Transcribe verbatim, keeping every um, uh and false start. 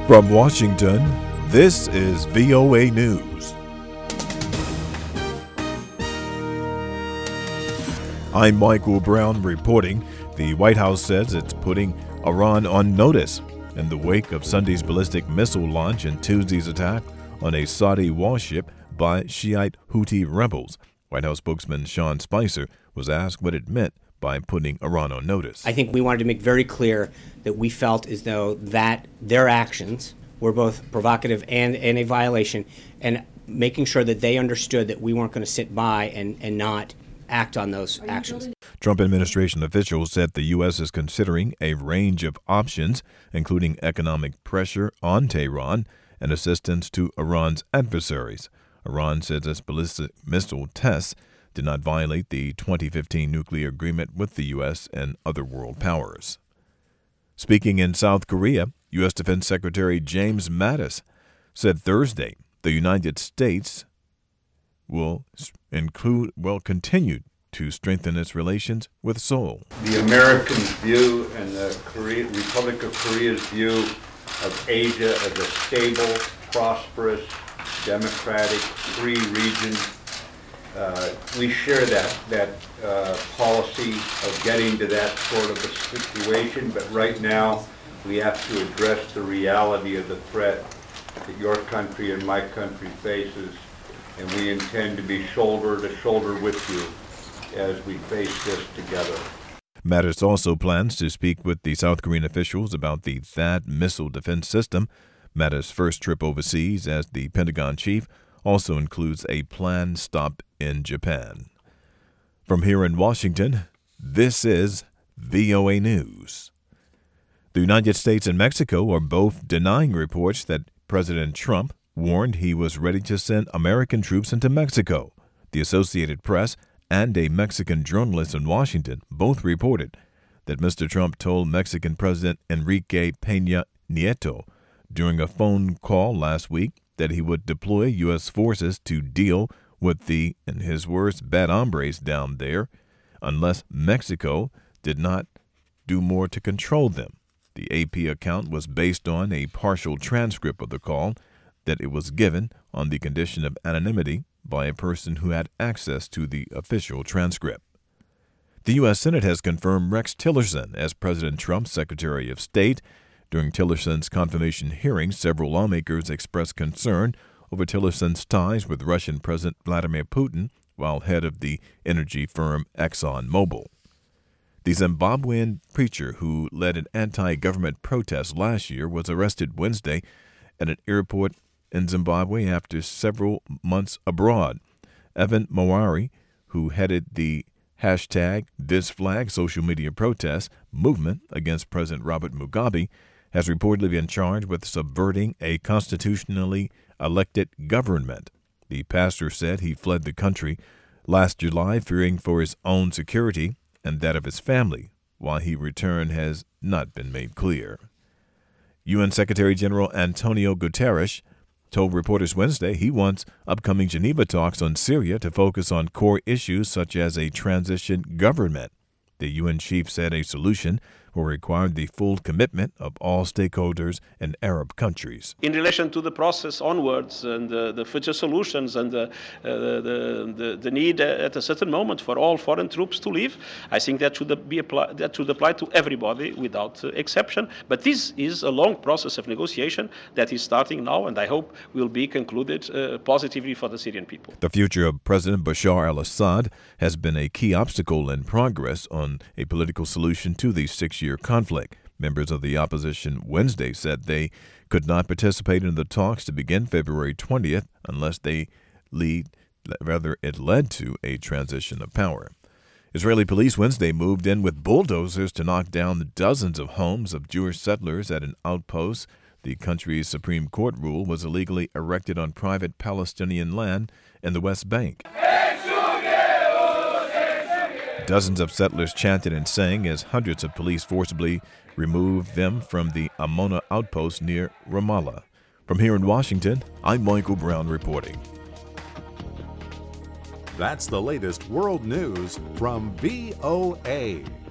From Washington, this is V O A News. I'm Michael Brown reporting. The White House says it's putting Iran on notice in the wake of Sunday's ballistic missile launch and Tuesday's attack on a Saudi warship by Shiite Houthi rebels. White House spokesman Sean Spicer was asked what it meant by putting Iran on notice. I think we wanted to make very clear that we felt as though that their actions were both provocative and, and a violation, and making sure that they understood that we weren't going to sit by and, and not act on those actions. Trump administration officials said the U S is considering a range of options, including economic pressure on Tehran and assistance to Iran's adversaries. Iran says its ballistic missile tests did not violate the twenty fifteen nuclear agreement with the U S and other world powers. Speaking in South Korea, U S Defense Secretary James Mattis said Thursday the United States will include will continue to strengthen its relations with Seoul. The Americans' view and the Korea, Republic of Korea's view of Asia as a stable, prosperous, democratic, free region. Uh, we share that that uh, policy of getting to that sort of a situation, but right now we have to address the reality of the threat that your country and my country faces, and we intend to be shoulder to shoulder with you as we face this together. Mattis also plans to speak with the South Korean officials about the THAAD missile defense system. Mattis' first trip overseas as the Pentagon chief also includes a planned stop in Japan. From here in Washington, this is V O A News. The United States and Mexico are both denying reports that President Trump warned he was ready to send American troops into Mexico. The Associated Press and a Mexican journalist in Washington both reported that Mister Trump told Mexican President Enrique Peña Nieto during a phone call last week that he would deploy U S forces to deal with the, in his words, bad hombres down there, unless Mexico did not do more to control them. The A P account was based on a partial transcript of the call that it was given on the condition of anonymity by a person who had access to the official transcript. The U S Senate has confirmed Rex Tillerson as President Trump's Secretary of State. During Tillerson's confirmation hearing, several lawmakers expressed concern over Tillerson's ties with Russian President Vladimir Putin while head of the energy firm ExxonMobil. The Zimbabwean preacher who led an anti-government protest last year was arrested Wednesday at an airport in Zimbabwe after several months abroad. Evan Mawari, who headed the hashtag ThisFlag social media protest movement against President Robert Mugabe, has reportedly been charged with subverting a constitutionally elected government. The pastor said he fled the country last July fearing for his own security and that of his family. Why he returned has not been made clear. U N Secretary General Antonio Guterres told reporters Wednesday he wants upcoming Geneva talks on Syria to focus on core issues such as a transition government. The U N chief said a solution will require the full commitment of all stakeholders in Arab countries. In relation to the process onwards and the, the future solutions and the, uh, the, the, the need at a certain moment for all foreign troops to leave, I think that should be apply, that should apply to everybody without uh, exception. But this is a long process of negotiation that is starting now, and I hope will be concluded uh, positively for the Syrian people. The future of President Bashar al-Assad has been a key obstacle in progress on a political solution to the six-year conflict. Members of the opposition Wednesday said they could not participate in the talks to begin February twentieth unless they lead, rather it led to a transition of power. Israeli police Wednesday moved in with bulldozers to knock down the dozens of homes of Jewish settlers at an outpost. The country's Supreme Court rule was illegally erected on private Palestinian land in the West Bank. Dozens of settlers chanted and sang as hundreds of police forcibly removed them from the Amona outpost near Ramallah. From here in Washington, I'm Michael Brown reporting. That's the latest world news from V O A.